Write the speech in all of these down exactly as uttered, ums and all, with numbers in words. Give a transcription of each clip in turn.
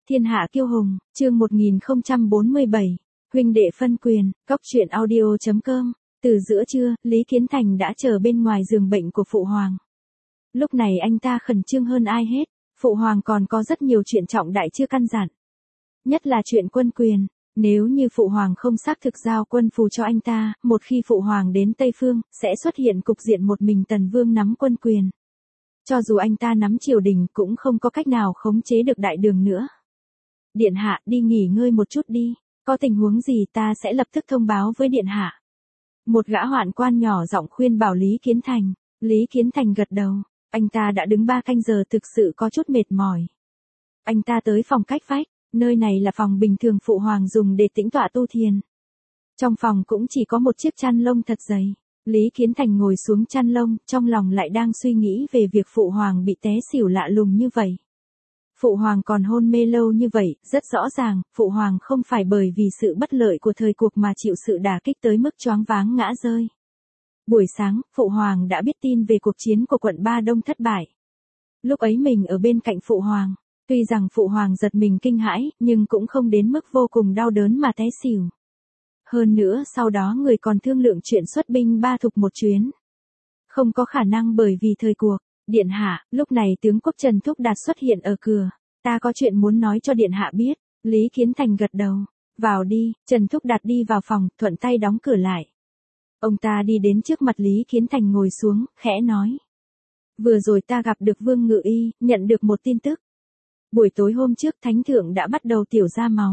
Thiên hạ kiêu hùng, chương một nghìn không trăm bốn mươi bảy, huynh đệ phân quyền, góc truyện audio chấm com. Từ giữa trưa, Lý Kiến Thành đã chờ bên ngoài giường bệnh của Phụ Hoàng. Lúc này anh ta khẩn trương hơn ai hết, Phụ Hoàng còn có rất nhiều chuyện trọng đại chưa căn dặn. Nhất là chuyện quân quyền, nếu như Phụ Hoàng không xác thực giao quân phù cho anh ta, một khi Phụ Hoàng đến Tây Phương, sẽ xuất hiện cục diện một mình Tần Vương nắm quân quyền. Cho dù anh ta nắm triều đình cũng không có cách nào khống chế được đại đường nữa. Điện hạ, đi nghỉ ngơi một chút đi, có tình huống gì ta sẽ lập tức thông báo với điện hạ. Một gã hoạn quan nhỏ giọng khuyên bảo Lý Kiến Thành. Lý Kiến Thành gật đầu, anh ta đã đứng ba canh giờ thực sự có chút mệt mỏi. Anh ta tới phòng cách vách, nơi này là phòng bình thường Phụ Hoàng dùng để tĩnh tọa tu thiền. Trong phòng cũng chỉ có một chiếc chăn lông thật dày. Lý Kiến Thành ngồi xuống chăn lông, trong lòng lại đang suy nghĩ về việc Phụ Hoàng bị té xỉu lạ lùng như vậy. Phụ Hoàng còn hôn mê lâu như vậy, rất rõ ràng, Phụ Hoàng không phải bởi vì sự bất lợi của thời cuộc mà chịu sự đả kích tới mức choáng váng ngã rơi. Buổi sáng, Phụ Hoàng đã biết tin về cuộc chiến của quận Ba Đông thất bại. Lúc ấy mình ở bên cạnh Phụ Hoàng, tuy rằng Phụ Hoàng giật mình kinh hãi, nhưng cũng không đến mức vô cùng đau đớn mà té xỉu. Hơn nữa sau đó người còn thương lượng chuyện xuất binh Ba Thục một chuyến. Không có khả năng bởi vì thời cuộc. Điện hạ, lúc này tướng quốc Trần Thúc Đạt xuất hiện ở cửa. Ta có chuyện muốn nói cho điện hạ biết. Lý Kiến Thành gật đầu. Vào đi, Trần Thúc Đạt đi vào phòng, thuận tay đóng cửa lại. Ông ta đi đến trước mặt Lý Kiến Thành ngồi xuống, khẽ nói. Vừa rồi ta gặp được Vương Ngự Y, nhận được một tin tức. Buổi tối hôm trước Thánh Thượng đã bắt đầu tiểu ra máu.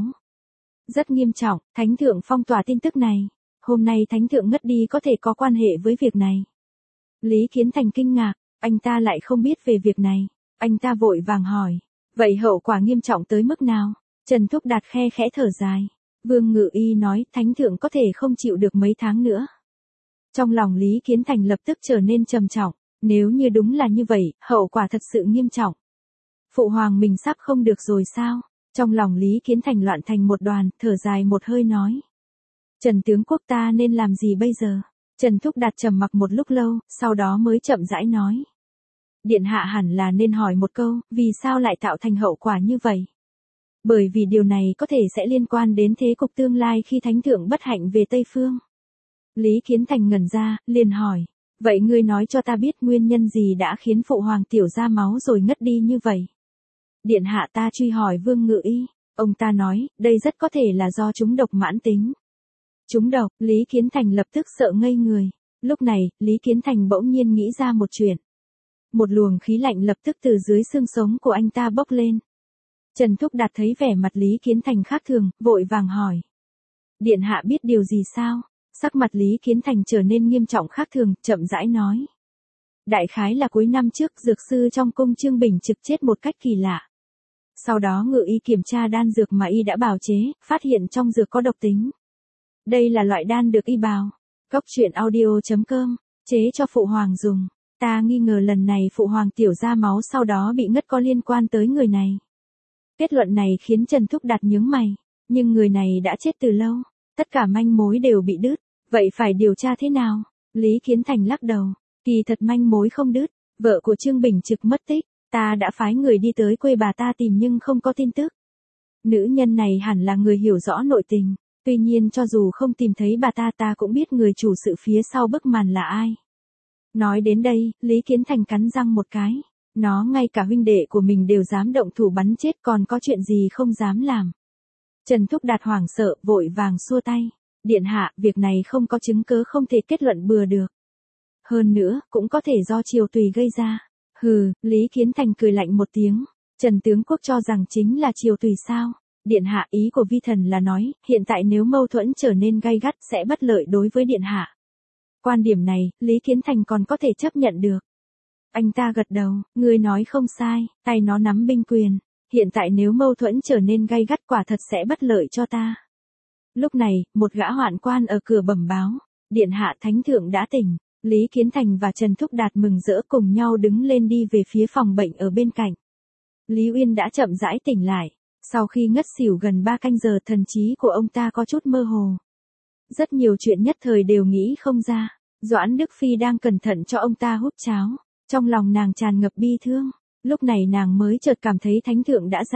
Rất nghiêm trọng, Thánh Thượng phong tỏa tin tức này. Hôm nay Thánh Thượng ngất đi có thể có quan hệ với việc này. Lý Kiến Thành kinh ngạc. Anh ta lại không biết về việc này. Anh ta vội vàng hỏi. Vậy hậu quả nghiêm trọng tới mức nào? Trần Thúc Đạt khe khẽ thở dài. Vương Ngự Y nói Thánh Thượng có thể không chịu được mấy tháng nữa. Trong lòng Lý Kiến Thành lập tức trở nên trầm trọng. Nếu như đúng là như vậy, hậu quả thật sự nghiêm trọng. Phụ Hoàng mình sắp không được rồi sao? Trong lòng Lý Kiến Thành loạn thành một đoàn, thở dài một hơi nói. Trần tướng quốc ta nên làm gì bây giờ? Trần Thúc Đạt trầm mặc một lúc lâu, sau đó mới chậm rãi nói. Điện hạ hẳn là nên hỏi một câu, vì sao lại tạo thành hậu quả như vậy? Bởi vì điều này có thể sẽ liên quan đến thế cục tương lai khi Thánh Thượng bất hạnh về Tây Phương. Lý Kiến Thành ngẩn ra, liền hỏi. Vậy ngươi nói cho ta biết nguyên nhân gì đã khiến Phụ Hoàng tiểu ra máu rồi ngất đi như vậy? Điện hạ ta truy hỏi Vương Ngự Y. Ông ta nói, đây rất có thể là do trúng độc mãn tính. Trúng độc, Lý Kiến Thành lập tức sợ ngây người. Lúc này, Lý Kiến Thành bỗng nhiên nghĩ ra một chuyện. Một luồng khí lạnh lập tức từ dưới xương sống của anh ta bốc lên. Trần Thúc Đạt thấy vẻ mặt Lý Kiến Thành khác thường, vội vàng hỏi. Điện hạ biết điều gì sao? Sắc mặt Lý Kiến Thành trở nên nghiêm trọng khác thường, chậm rãi nói. Đại khái là cuối năm trước dược sư trong cung Trương Bình Trực chết một cách kỳ lạ. Sau đó Ngự Y kiểm tra đan dược mà y đã bào chế, phát hiện trong dược có độc tính. Đây là loại đan được y bào. Góc truyện audio chấm com, chế cho Phụ Hoàng dùng. Ta nghi ngờ lần này Phụ Hoàng tiểu ra máu sau đó bị ngất có liên quan tới người này. Kết luận này khiến Trần Thúc Đạt nhướng mày. Nhưng người này đã chết từ lâu. Tất cả manh mối đều bị đứt. Vậy phải điều tra thế nào? Lý Kiến Thành lắc đầu. Kỳ thật manh mối không đứt. Vợ của Trương Bình Trực mất tích. Ta đã phái người đi tới quê bà ta tìm nhưng không có tin tức. Nữ nhân này hẳn là người hiểu rõ nội tình. Tuy nhiên cho dù không tìm thấy bà ta ta cũng biết người chủ sự phía sau bức màn là ai. Nói đến đây, Lý Kiến Thành cắn răng một cái. Nó ngay cả huynh đệ của mình đều dám động thủ bắn chết còn có chuyện gì không dám làm. Trần Thúc Đạt hoảng sợ, vội vàng xua tay. Điện hạ, việc này không có chứng cứ không thể kết luận bừa được. Hơn nữa, cũng có thể do triều tùy gây ra. Hừ, Lý Kiến Thành cười lạnh một tiếng. Trần tướng quốc cho rằng chính là triều tùy sao? Điện hạ, ý của vi thần là nói, hiện tại nếu mâu thuẫn trở nên gay gắt sẽ bất lợi đối với điện hạ. Quan điểm này, Lý Kiến Thành còn có thể chấp nhận được. Anh ta gật đầu, người nói không sai, tay nó nắm binh quyền. Hiện tại nếu mâu thuẫn trở nên gay gắt quả thật sẽ bất lợi cho ta. Lúc này, một gã hoạn quan ở cửa bẩm báo. Điện hạ Thánh Thượng đã tỉnh. Lý Kiến Thành và Trần Thúc Đạt mừng rỡ cùng nhau đứng lên đi về phía phòng bệnh ở bên cạnh. Lý Uyên đã chậm rãi tỉnh lại. Sau khi ngất xỉu gần ba canh giờ thần trí của ông ta có chút mơ hồ. Rất nhiều chuyện nhất thời đều nghĩ không ra. Doãn Đức Phi đang cẩn thận cho ông ta hút cháo. Trong lòng nàng tràn ngập bi thương. Lúc này nàng mới chợt cảm thấy Thánh Thượng đã già.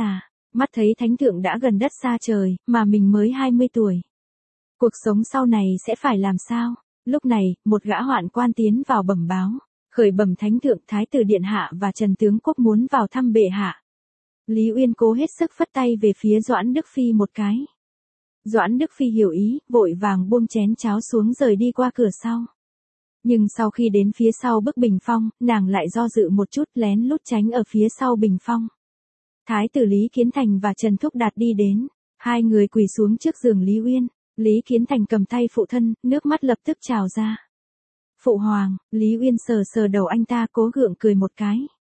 Mắt thấy thánh thượng đã gần đất xa trời, mà mình mới hai mươi tuổi. Cuộc sống sau này sẽ phải làm sao? Lúc này, một gã hoạn quan tiến vào bẩm báo, khởi bẩm thánh thượng thái tử điện hạ và Trần tướng quốc muốn vào thăm bệ hạ. Lý Uyên cố hết sức phất tay về phía Doãn Đức Phi một cái. Doãn Đức Phi hiểu ý, vội vàng buông chén cháo xuống rời đi qua cửa sau. Nhưng sau khi đến phía sau bức bình phong, nàng lại do dự một chút lén lút tránh ở phía sau bình phong. Thái tử Lý Kiến Thành và Trần Thúc Đạt đi đến, hai người quỳ xuống trước giường Lý Uyên. Lý Kiến Thành cầm tay phụ thân, nước mắt lập tức trào ra. Phụ hoàng, Lý Uyên sờ sờ đầu anh ta cố gượng cười một cái.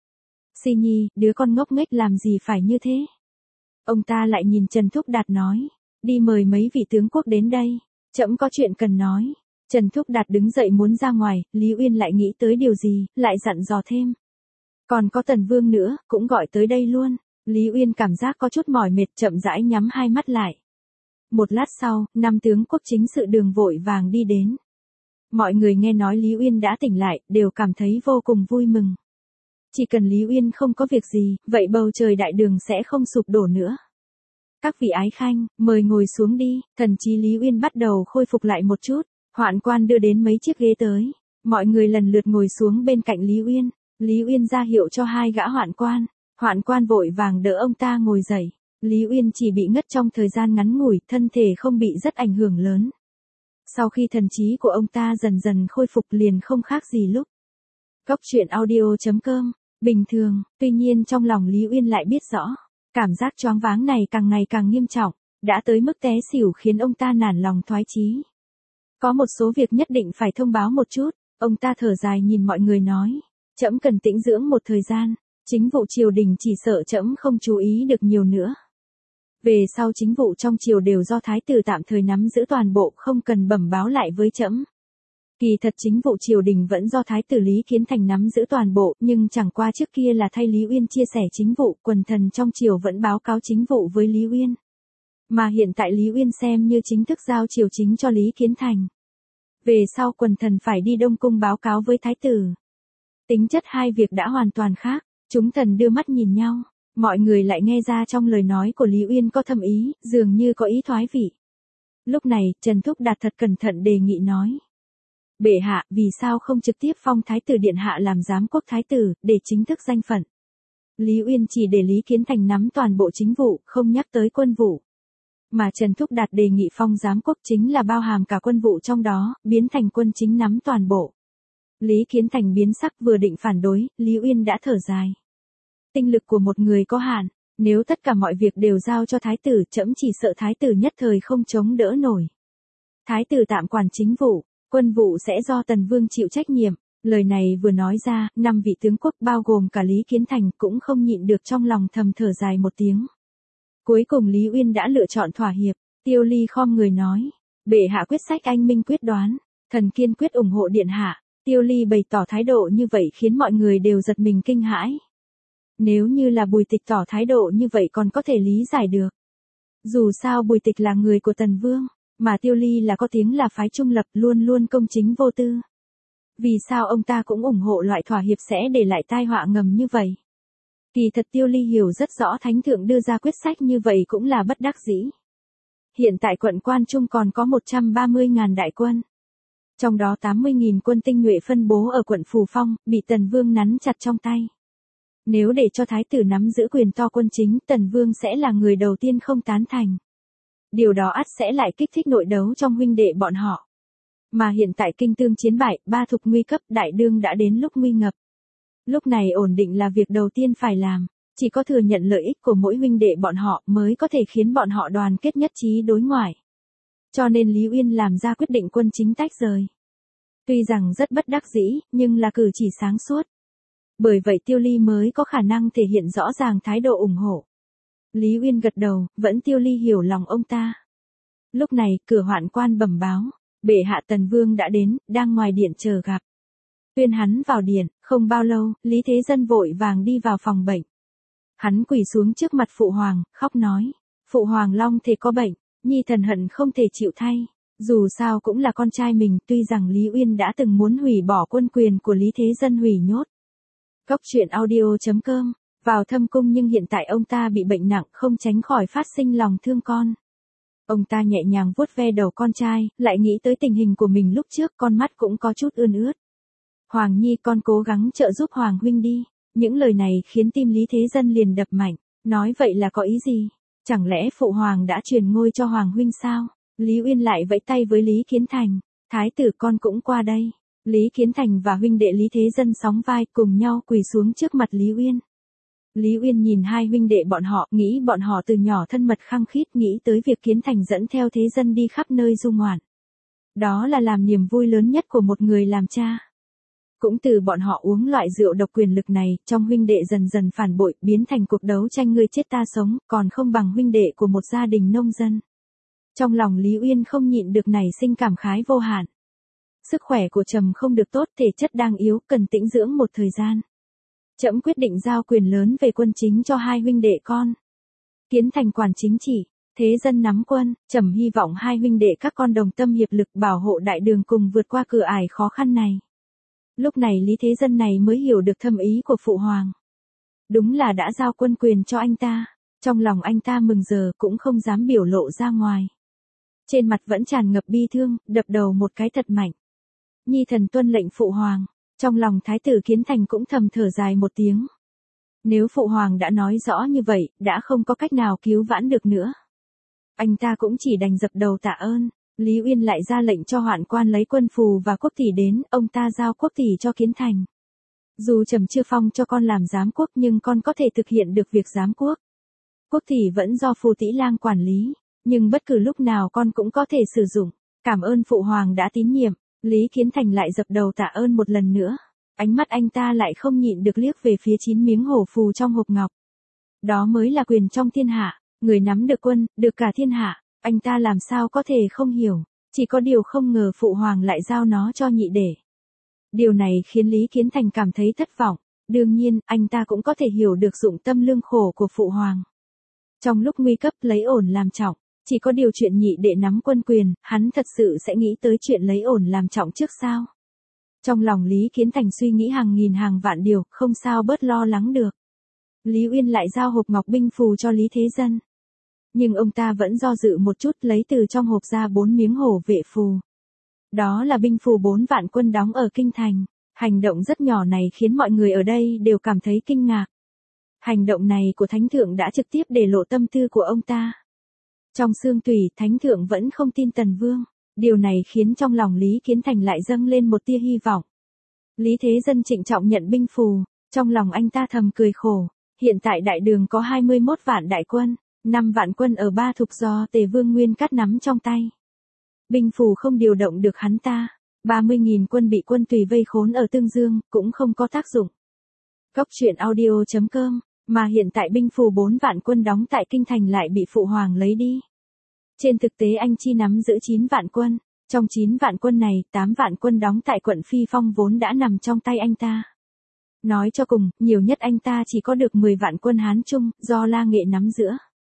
Si Nhi, đứa con ngốc nghếch làm gì phải như thế? Ông ta lại nhìn Trần Thúc Đạt nói, đi mời mấy vị tướng quốc đến đây, trẫm có chuyện cần nói. Trần Thúc Đạt đứng dậy muốn ra ngoài, Lý Uyên lại nghĩ tới điều gì, lại dặn dò thêm. Còn có Tần Vương nữa, cũng gọi tới đây luôn. Lý Uyên cảm giác có chút mỏi mệt chậm rãi nhắm hai mắt lại. Một lát sau, năm tướng quốc chính sự đường vội vàng đi đến. Mọi người nghe nói Lý Uyên đã tỉnh lại, đều cảm thấy vô cùng vui mừng. Chỉ cần Lý Uyên không có việc gì, vậy bầu trời đại đường sẽ không sụp đổ nữa. Các vị ái khanh, mời ngồi xuống đi, thần trí Lý Uyên bắt đầu khôi phục lại một chút. Hoạn quan đưa đến mấy chiếc ghế tới, mọi người lần lượt ngồi xuống bên cạnh Lý Uyên. Lý Uyên ra hiệu cho hai gã hoạn quan, hoạn quan vội vàng đỡ ông ta ngồi dậy. Lý Uyên chỉ bị ngất trong thời gian ngắn ngủi, thân thể không bị rất ảnh hưởng lớn. Sau khi thần trí của ông ta dần dần khôi phục liền không khác gì lúc. Cốc truyện audio chấm com, bình thường, tuy nhiên trong lòng Lý Uyên lại biết rõ, cảm giác choáng váng này càng ngày càng nghiêm trọng, đã tới mức té xỉu khiến ông ta nản lòng thoái chí. Có một số việc nhất định phải thông báo một chút, ông ta thở dài nhìn mọi người nói, trẫm cần tĩnh dưỡng một thời gian, chính vụ triều đình chỉ sợ trẫm không chú ý được nhiều nữa. Về sau chính vụ trong triều đều do thái tử tạm thời nắm giữ toàn bộ, không cần bẩm báo lại với trẫm. Kỳ thật chính vụ triều đình vẫn do thái tử Lý Kiến Thành nắm giữ toàn bộ, nhưng chẳng qua trước kia là thay Lý Uyên chia sẻ chính vụ, quần thần trong triều vẫn báo cáo chính vụ với Lý Uyên. Mà hiện tại Lý Uyên xem như chính thức giao triều chính cho Lý Kiến Thành. Về sau quần thần phải đi Đông Cung báo cáo với thái tử. Tính chất hai việc đã hoàn toàn khác, chúng thần đưa mắt nhìn nhau. Mọi người lại nghe ra trong lời nói của Lý Uyên có thâm ý, dường như có ý thoái vị. Lúc này, Trần Thúc Đạt thật cẩn thận đề nghị nói. Bệ hạ, vì sao không trực tiếp phong thái tử điện hạ làm giám quốc thái tử, để chính thức danh phận? Lý Uyên chỉ để Lý Kiến Thành nắm toàn bộ chính vụ, không nhắc tới quân vụ. Mà Trần Thúc Đạt đề nghị phong giám quốc chính là bao hàm cả quân vụ trong đó, biến thành quân chính nắm toàn bộ. Lý Kiến Thành biến sắc vừa định phản đối, Lý Uyên đã thở dài. Tinh lực của một người có hạn, nếu tất cả mọi việc đều giao cho thái tử, trẫm chỉ sợ thái tử nhất thời không chống đỡ nổi. Thái tử tạm quản chính vụ, quân vụ sẽ do Tần Vương chịu trách nhiệm. Lời này vừa nói ra, năm vị tướng quốc bao gồm cả Lý Kiến Thành cũng không nhịn được trong lòng thầm thở dài một tiếng. Cuối cùng Lý Uyên đã lựa chọn thỏa hiệp, Tiêu Ly khom người nói, bệ hạ quyết sách anh minh quyết đoán, thần kiên quyết ủng hộ điện hạ. Tiêu Ly bày tỏ thái độ như vậy khiến mọi người đều giật mình kinh hãi. Nếu như là Bùi Tịch tỏ thái độ như vậy còn có thể lý giải được. Dù sao Bùi Tịch là người của Tần Vương, mà Tiêu Ly là có tiếng là phái trung lập luôn luôn công chính vô tư. Vì sao ông ta cũng ủng hộ loại thỏa hiệp sẽ để lại tai họa ngầm như vậy? Kỳ thật Tiêu Ly hiểu rất rõ thánh thượng đưa ra quyết sách như vậy cũng là bất đắc dĩ. Hiện tại quận Quan Trung còn có một trăm ba mươi nghìn đại quân. Trong đó tám mươi nghìn quân tinh nhuệ phân bố ở quận Phù Phong, bị Tần Vương nắn chặt trong tay. Nếu để cho thái tử nắm giữ quyền to quân chính, Tần Vương sẽ là người đầu tiên không tán thành. Điều đó ắt sẽ lại kích thích nội đấu trong huynh đệ bọn họ. Mà hiện tại kinh tương chiến bại, ba thục nguy cấp, đại đương đã đến lúc nguy ngập. Lúc này ổn định là việc đầu tiên phải làm, chỉ có thừa nhận lợi ích của mỗi huynh đệ bọn họ mới có thể khiến bọn họ đoàn kết nhất trí đối ngoại. Cho nên Lý Uyên làm ra quyết định quân chính tách rời. Tuy rằng rất bất đắc dĩ, nhưng là cử chỉ sáng suốt. Bởi vậy Tiêu Ly mới có khả năng thể hiện rõ ràng thái độ ủng hộ. Lý Uyên gật đầu, vẫn Tiêu Ly hiểu lòng ông ta. Lúc này, cửa hoạn quan bẩm báo, bệ hạ Tần Vương đã đến, đang ngoài điện chờ gặp. Tuyên hắn vào điện, không bao lâu, Lý Thế Dân vội vàng đi vào phòng bệnh. Hắn quỳ xuống trước mặt Phụ Hoàng, khóc nói, Phụ Hoàng Long thể có bệnh, nhi thần hận không thể chịu thay. Dù sao cũng là con trai mình, tuy rằng Lý Uyên đã từng muốn hủy bỏ quân quyền của Lý Thế Dân hủy nhốt. Cốc truyện audio chấm com vào thâm cung nhưng hiện tại ông ta bị bệnh nặng không tránh khỏi phát sinh lòng thương con. Ông ta nhẹ nhàng vuốt ve đầu con trai, lại nghĩ tới tình hình của mình lúc trước con mắt cũng có chút ươn ướt. Hoàng Nhi con cố gắng trợ giúp Hoàng huynh đi. Những lời này khiến tim Lý Thế Dân liền đập mạnh, nói vậy là có ý gì? Chẳng lẽ Phụ Hoàng đã truyền ngôi cho Hoàng huynh sao? Lý Uyên lại vẫy tay với Lý Kiến Thành, thái tử con cũng qua đây. Lý Kiến Thành và huynh đệ Lý Thế Dân sóng vai cùng nhau quỳ xuống trước mặt Lý Uyên. Lý Uyên nhìn hai huynh đệ bọn họ, nghĩ bọn họ từ nhỏ thân mật khăng khít, nghĩ tới việc Kiến Thành dẫn theo Thế Dân đi khắp nơi du ngoạn. Đó là làm niềm vui lớn nhất của một người làm cha. Cũng từ bọn họ uống loại rượu độc quyền lực này, trong huynh đệ dần dần phản bội, biến thành cuộc đấu tranh ngươi chết ta sống, còn không bằng huynh đệ của một gia đình nông dân. Trong lòng Lý Uyên không nhịn được nảy sinh cảm khái vô hạn. Sức khỏe của Trầm không được tốt, thể chất đang yếu, cần tĩnh dưỡng một thời gian. Trẫm quyết định giao quyền lớn về quân chính cho hai huynh đệ con. Kiến Thành quản chính chỉ, Thế Dân nắm quân, Trầm hy vọng hai huynh đệ các con đồng tâm hiệp lực bảo hộ đại đường cùng vượt qua cửa ải khó khăn này. Lúc này Lý Thế Dân này mới hiểu được thâm ý của Phụ Hoàng. Đúng là đã giao quân quyền cho anh ta, trong lòng anh ta mừng giờ cũng không dám biểu lộ ra ngoài. Trên mặt vẫn tràn ngập bi thương, đập đầu một cái thật mạnh. Nhi thần tuân lệnh Phụ Hoàng. Trong lòng Thái tử Kiến Thành cũng thầm thở dài một tiếng. Nếu Phụ Hoàng đã nói rõ như vậy, đã không có cách nào cứu vãn được nữa. Anh ta cũng chỉ đành dập đầu tạ ơn. Lý Uyên lại ra lệnh cho hoạn quan lấy quân phù và quốc tỷ đến, ông ta giao quốc tỷ cho Kiến Thành. Dù Trầm chưa phong cho con làm giám quốc nhưng con có thể thực hiện được việc giám quốc. Quốc tỷ vẫn do Phù Tĩ Lang quản lý, nhưng bất cứ lúc nào con cũng có thể sử dụng. Cảm ơn Phụ Hoàng đã tín nhiệm. Lý Kiến Thành lại dập đầu tạ ơn một lần nữa. Ánh mắt anh ta lại không nhịn được liếc về phía chín miếng hổ phù trong hộp ngọc. Đó mới là quyền trong thiên hạ, người nắm được quân, được cả thiên hạ, anh ta làm sao có thể không hiểu, chỉ có điều không ngờ Phụ Hoàng lại giao nó cho nhị đệ. Điều này khiến Lý Kiến Thành cảm thấy thất vọng, đương nhiên, anh ta cũng có thể hiểu được dụng tâm lương khổ của Phụ Hoàng. Trong lúc nguy cấp lấy ổn làm trọng, chỉ có điều chuyện nhị đệ nắm quân quyền, hắn thật sự sẽ nghĩ tới chuyện lấy ổn làm trọng trước sao? Trong lòng Lý Kiến Thành suy nghĩ hàng nghìn hàng vạn điều, không sao bớt lo lắng được. Lý Uyên lại giao hộp ngọc binh phù cho Lý Thế Dân. Nhưng ông ta vẫn do dự một chút, lấy từ trong hộp ra bốn miếng hổ vệ phù. Đó là binh phù bốn vạn quân đóng ở kinh thành. Hành động rất nhỏ này khiến mọi người ở đây đều cảm thấy kinh ngạc. Hành động này của Thánh Thượng đã trực tiếp để lộ tâm tư của ông ta. Trong xương tủy, Thánh Thượng vẫn không tin Tần Vương. Điều này khiến trong lòng Lý Kiến Thành lại dâng lên một tia hy vọng. Lý Thế Dân trịnh trọng nhận binh phù, trong lòng anh ta thầm cười khổ. Hiện tại đại đường có hai mươi mốt vạn đại quân, năm vạn quân ở Ba Thục do Tề Vương Nguyên Cát nắm trong tay. Binh phù không điều động được hắn ta, ba mươi nghìn quân bị quân Tùy vây khốn ở Tương Dương, cũng không có tác dụng. Góc truyện audio chấm com, mà hiện tại binh phù bốn vạn quân đóng tại Kinh Thành lại bị Phụ Hoàng lấy đi. Trên thực tế anh chi nắm giữ chín vạn quân, trong chín vạn quân này, tám vạn quân đóng tại quận Phi Phong vốn đã nằm trong tay anh ta. Nói cho cùng, nhiều nhất anh ta chỉ có được mười vạn quân Hán Trung, do La Nghệ nắm giữ.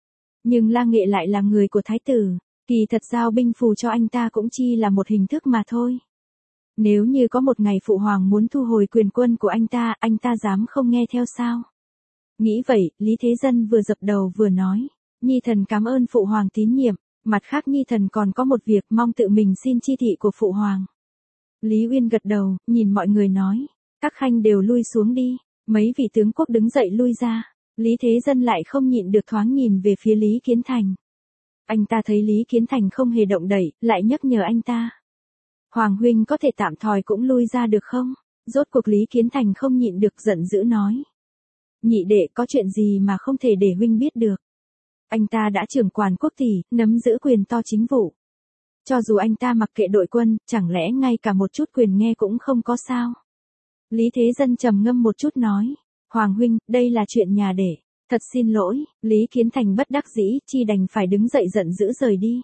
Nhưng La Nghệ lại là người của Thái tử, kỳ thật giao binh phù cho anh ta cũng chi là một hình thức mà thôi. Nếu như có một ngày Phụ Hoàng muốn thu hồi quyền quân của anh ta, anh ta dám không nghe theo sao? Nghĩ vậy, Lý Thế Dân vừa dập đầu vừa nói, Nhi thần cảm ơn Phụ Hoàng tín nhiệm, mặt khác Nhi thần còn có một việc mong tự mình xin chi thị của Phụ Hoàng. Lý Uyên gật đầu, nhìn mọi người nói, các khanh đều lui xuống đi, mấy vị tướng quốc đứng dậy lui ra, Lý Thế Dân lại không nhịn được thoáng nhìn về phía Lý Kiến Thành. Anh ta thấy Lý Kiến Thành không hề động đậy, lại nhắc nhở anh ta. Hoàng huynh có thể tạm thời cũng lui ra được không? Rốt cuộc Lý Kiến Thành không nhịn được giận dữ nói. Nhị đệ có chuyện gì mà không thể để huynh biết được. Anh ta đã trưởng quản quốc tỷ, nắm giữ quyền to chính vụ. Cho dù anh ta mặc kệ đội quân, chẳng lẽ ngay cả một chút quyền nghe cũng không có sao? Lý Thế Dân trầm ngâm một chút nói. Hoàng huynh, đây là chuyện nhà để. Thật xin lỗi, Lý Kiến Thành bất đắc dĩ, chi đành phải đứng dậy giận dữ rời đi.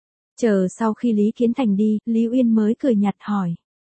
Chờ sau khi Lý Kiến Thành đi, Lý Uyên mới cười nhạt hỏi.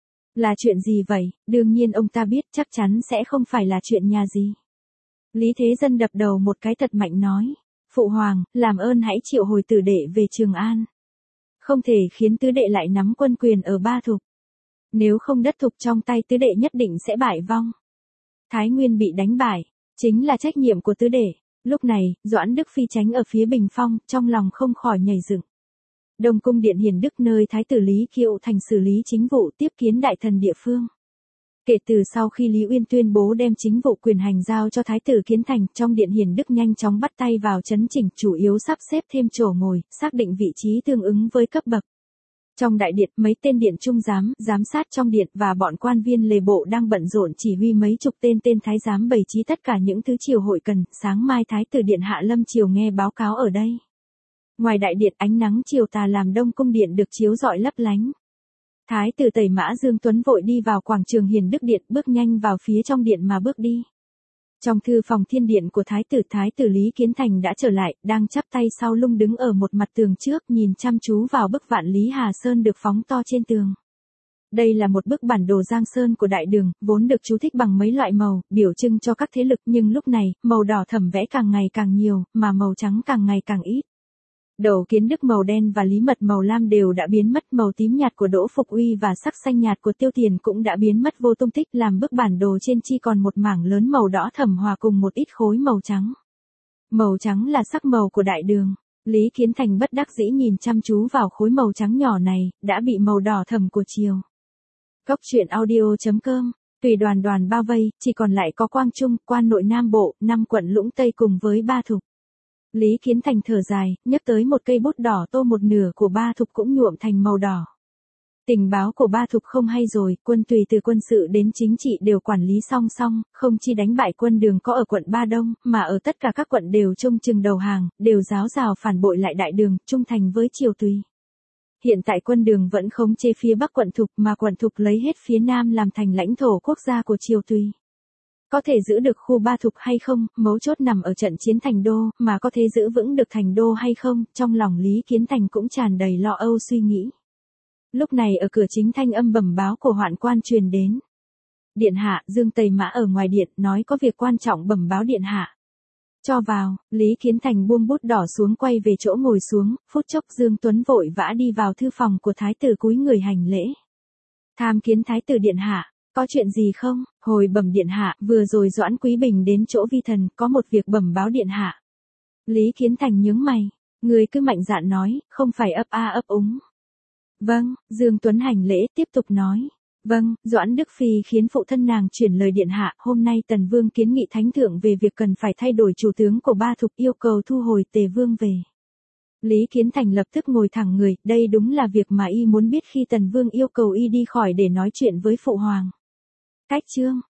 Là chuyện gì vậy? Đương nhiên ông ta biết chắc chắn sẽ không phải là chuyện nhà gì. Lý Thế Dân đập đầu một cái thật mạnh nói. Phụ Hoàng, làm ơn hãy triệu hồi tử đệ về Trường An. Không thể khiến tứ đệ lại nắm quân quyền ở Ba Thục. Nếu không đất thục trong tay tứ đệ nhất định sẽ bại vong. Thái Nguyên bị đánh bại, chính là trách nhiệm của tứ đệ. Lúc này, Doãn Đức Phi tránh ở phía bình phong, trong lòng không khỏi nhảy dựng. Đông cung điện Hiền Đức nơi Thái tử Lý Kiệu Thành xử lý chính vụ tiếp kiến đại thần địa phương. Kể từ sau khi Lý Uyên tuyên bố đem chính vụ quyền hành giao cho Thái tử Kiến Thành, trong điện Hiền Đức nhanh chóng bắt tay vào chấn chỉnh, chủ yếu sắp xếp thêm chỗ ngồi, xác định vị trí tương ứng với cấp bậc. Trong đại điện, mấy tên điện trung giám, giám sát trong điện và bọn quan viên lề bộ đang bận rộn chỉ huy mấy chục tên tên thái giám bày trí tất cả những thứ triều hội cần, sáng mai Thái tử điện hạ lâm triều nghe báo cáo ở đây. Ngoài đại điện, ánh nắng chiều tà làm Đông cung điện được chiếu rọi lấp lánh. Thái tử Tây Mã Dương Tuấn vội đi vào quảng trường Hiền Đức điện, bước nhanh vào phía trong điện mà bước đi. Trong thư phòng thiên điện của Thái tử Thái tử Lý Kiến Thành đã trở lại, đang chắp tay sau lưng đứng ở một mặt tường trước, nhìn chăm chú vào bức vạn Lý Hà Sơn được phóng to trên tường. Đây là một bức bản đồ Giang Sơn của đại đường, vốn được chú thích bằng mấy loại màu, biểu trưng cho các thế lực, nhưng lúc này, màu đỏ thẫm vẽ càng ngày càng nhiều, mà màu trắng càng ngày càng ít. Đầu Kiến Đức màu đen và Lý Mật màu lam đều đã biến mất, màu tím nhạt của Đỗ Phục Uy và sắc xanh nhạt của Tiêu Tiền cũng đã biến mất vô tung tích, làm bức bản đồ trên chỉ còn một mảng lớn màu đỏ thẫm hòa cùng một ít khối màu trắng. Màu trắng là sắc màu của đại đường. Lý Kiến Thành bất đắc dĩ nhìn chăm chú vào khối màu trắng nhỏ này, đã bị màu đỏ thẫm của triều. Cốc truyện audio chấm com, tùy đoàn đoàn bao vây, chỉ còn lại có Quang Trung, quan nội Nam Bộ, năm quận Lũng Tây cùng với Ba Thục. Lý Kiến Thành thở dài, nhấc tới một cây bút đỏ tô, một nửa của Ba Thục cũng nhuộm thành màu đỏ. Tình báo của Ba Thục không hay rồi, quân tùy từ quân sự đến chính trị đều quản lý song song, không chỉ đánh bại quân Đường có ở quận Ba Đông, mà ở tất cả các quận đều trông chừng đầu hàng, đều ráo rào phản bội lại đại đường, trung thành với triều Tùy. Hiện tại quân Đường vẫn khống chế phía Bắc quận Thục, mà quận Thục lấy hết phía Nam làm thành lãnh thổ quốc gia của triều Tùy. Có thể giữ được khu Ba Thục hay không, mấu chốt nằm ở trận chiến thành đô, mà có thể giữ vững được thành đô hay không, trong lòng Lý Kiến Thành cũng tràn đầy lo âu suy nghĩ. Lúc này ở cửa chính thanh âm bẩm báo của hoạn quan truyền đến. Điện hạ, Dương Tây Mã ở ngoài điện, nói có việc quan trọng bẩm báo điện hạ. Cho vào, Lý Kiến Thành buông bút đỏ xuống quay về chỗ ngồi xuống, phút chốc Dương Tuấn vội vã đi vào thư phòng của thái tử cúi người hành lễ. Tham kiến thái tử điện hạ. Có chuyện gì không? Hồi bẩm điện hạ, vừa rồi Doãn Quý Bình đến chỗ vi thần, có một việc bẩm báo điện hạ. Lý Kiến Thành nhướng mày, người cứ mạnh dạn nói, không phải ấp a ấp úng. Vâng, Dương Tuấn hành lễ tiếp tục nói. Vâng, Doãn Đức Phi khiến phụ thân nàng chuyển lời điện hạ, hôm nay Tần Vương kiến nghị thánh thượng về việc cần phải thay đổi chủ tướng của Ba Thục, yêu cầu thu hồi Tề Vương về. Lý Kiến Thành lập tức ngồi thẳng người, đây đúng là việc mà y muốn biết khi Tần Vương yêu cầu y đi khỏi để nói chuyện với phụ hoàng. Cách chương